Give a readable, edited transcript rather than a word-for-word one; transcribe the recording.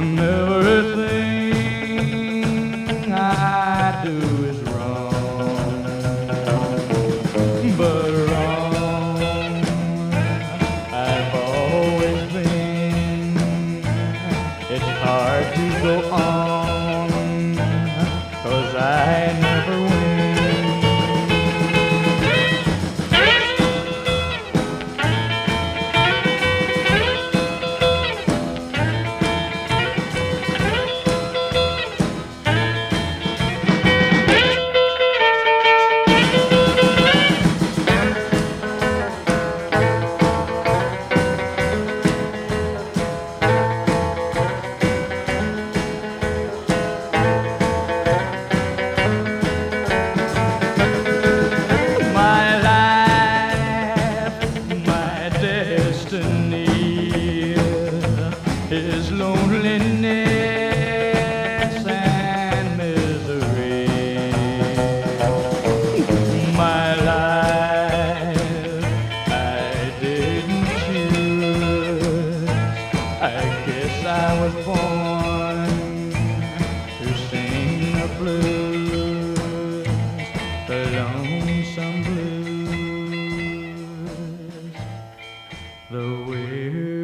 Everything I do is wrong, but wrong I've always been. It's hard to go on, 'cause I never win. Is loneliness and misery. My life I didn't choose. I guess I was born to sing the blues, the lonesome blues, the way